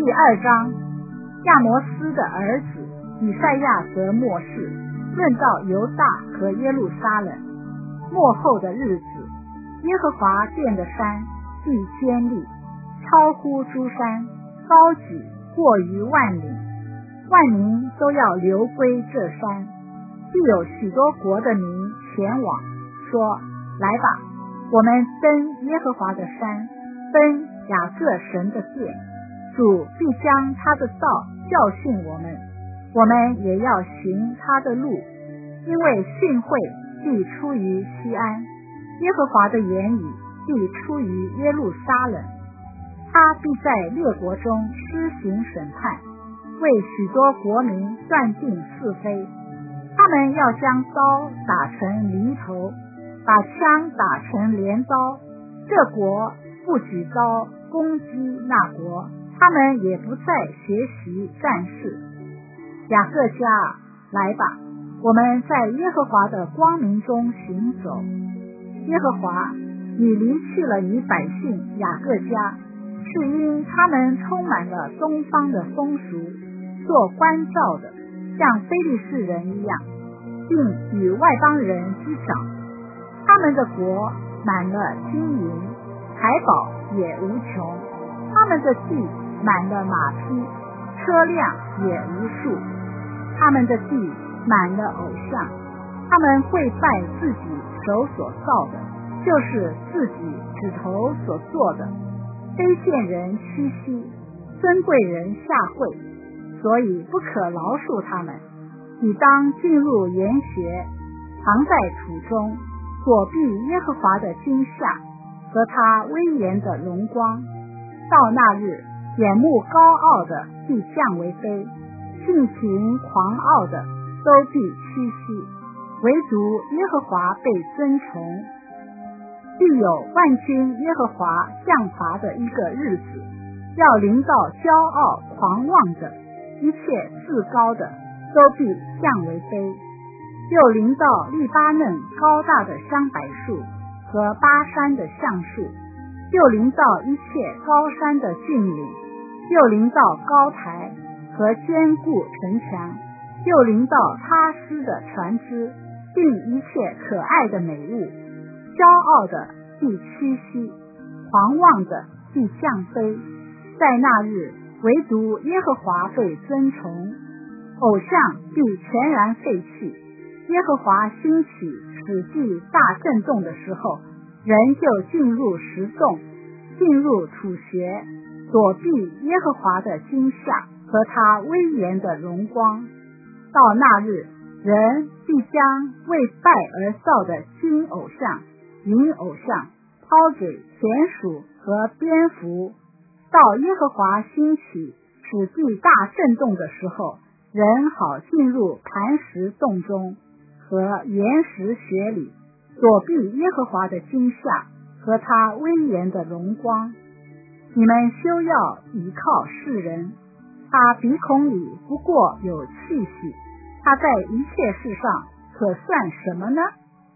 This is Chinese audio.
第2章，亚摩斯的儿子以赛亚则末世，论到犹大和耶路撒冷末后的日子。耶和华殿的山必坚立，超乎诸山，高举过于万里，万民都要流归这山。必有许多国的民前往，说：来吧，我们登耶和华的山，登雅各神的殿。主必将他的道教训我们，我们也要行他的路，因为训诲必出于西安，耶和华的言语必出于耶路撒冷。他必在列国中施行审判，为许多国民断定是非。他们要将刀打成犁头，把枪打成镰刀，这国不举刀攻击那国，他们也不再学习战事。雅各家，来吧，我们在耶和华的光明中行走。耶和华，你离去了你百姓雅各家，是因他们充满了东方的风俗，做关照的，像非利士人一样，并与外邦人击掌。他们的国满了金银，财宝也无穷，他们的地满了马匹，车辆也无数，他们的地满了偶像，他们跪拜自己手所造的，就是自己指头所做的。卑贱人屈膝，尊贵人下跪，所以不可饶恕他们。你当进入岩穴，藏在土中，躲避耶和华的惊吓和他威严的荣光。到那日，眼目高傲的必降为卑，性情狂傲的都必屈膝，唯独耶和华被尊崇。必有万军耶和华降罚的一个日子，要临到骄傲狂妄的，一切自高的都必降为卑。又临到利巴嫩高大的香柏树和巴山的橡树，又临到一切高山的峻岭，又临到高台和坚固城墙，又临到他施的船只，并一切可爱的美物。骄傲的必屈膝，狂妄的必降卑。在那日，唯独耶和华被尊崇，偶像必全然废去。耶和华兴起使地大震动的时候，人就进入石洞，进入土穴，躲避耶和华的惊吓和他威严的荣光。到那日，人必将为拜而造的金偶像、银偶像抛给田鼠和蝙蝠。到耶和华兴起使地大震动的时候，人好进入磐石洞中和岩石穴里，躲避耶和华的惊吓和他威严的荣光。你们休要倚靠世人，他鼻孔里不过有气息，他在一切事上可算什么呢？